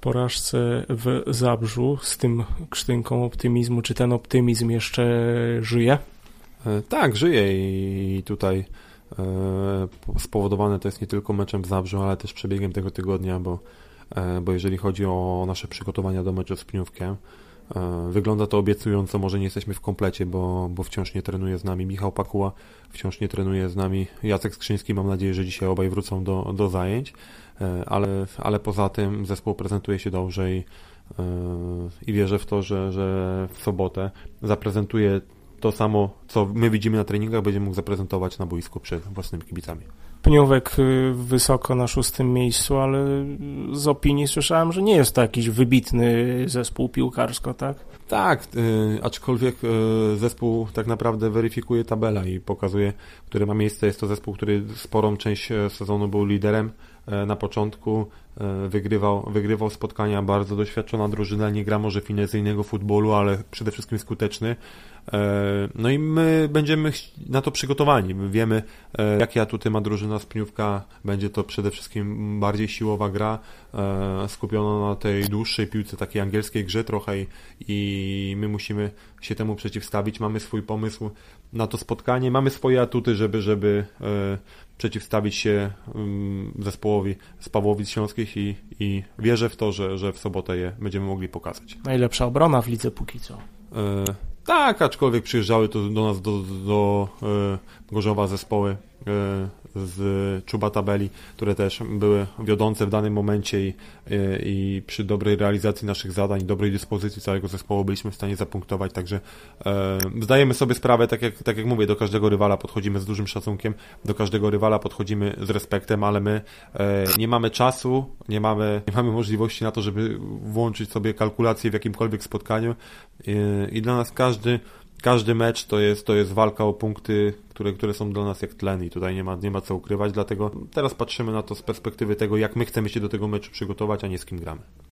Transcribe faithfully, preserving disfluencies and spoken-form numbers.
porażce w Zabrzu z tym krztynką optymizmu. Czy ten optymizm jeszcze żyje? Tak, żyje i tutaj spowodowane to jest nie tylko meczem w Zabrzu, ale też przebiegiem tego tygodnia, bo, bo jeżeli chodzi o nasze przygotowania do meczu z Pniówkiem, wygląda to obiecująco, może nie jesteśmy w komplecie, bo, bo wciąż nie trenuje z nami Michał Pakuła, wciąż nie trenuje z nami Jacek Skrzyński, mam nadzieję, że dzisiaj obaj wrócą do, do zajęć, ale, ale poza tym zespół prezentuje się dobrze i, i wierzę w to, że, że w sobotę zaprezentuje to samo, co my widzimy na treningach, będzie mógł zaprezentować na boisku przed własnymi kibicami. Pniówek wysoko na szóstym miejscu, ale z opinii słyszałem, że nie jest to jakiś wybitny zespół piłkarsko, tak? Tak, yy, aczkolwiek yy, zespół tak naprawdę weryfikuje tabela i pokazuje, które ma miejsce. Jest to zespół, który sporą część sezonu był liderem yy, na początku, yy, wygrywał, wygrywał spotkania, bardzo doświadczona drużyna, nie gra może finezyjnego futbolu, ale przede wszystkim skuteczny. No i my będziemy na to przygotowani. My wiemy, jakie atuty ma drużyna z Pniówka. Będzie to przede wszystkim bardziej siłowa gra, skupiona na tej dłuższej piłce, takiej angielskiej grze trochę i my musimy się temu przeciwstawić. Mamy swój pomysł na to spotkanie, mamy swoje atuty, żeby, żeby przeciwstawić się zespołowi z Pawłowic Śląskich i, i wierzę w to, że, że w sobotę je będziemy mogli pokazać. Najlepsza obrona w lidze póki co. Tak, aczkolwiek przyjeżdżały to do nas do, do, do e, Gorzowa zespoły e, z Czuba Tabeli, które też były wiodące w danym momencie i, e, i przy dobrej realizacji naszych zadań, dobrej dyspozycji całego zespołu byliśmy w stanie zapunktować, także e, zdajemy sobie sprawę, tak jak, tak jak mówię, do każdego rywala podchodzimy z dużym szacunkiem, do każdego rywala podchodzimy z respektem, ale my e, nie mamy czasu, nie mamy, nie mamy możliwości na to, żeby włączyć sobie kalkulację w jakimkolwiek spotkaniu i, i dla nas każdy Każdy mecz to jest, to jest walka o punkty, które, które są dla nas jak tlen i tutaj nie ma, nie ma co ukrywać, dlatego teraz patrzymy na to z perspektywy tego, jak my chcemy się do tego meczu przygotować, a nie z kim gramy.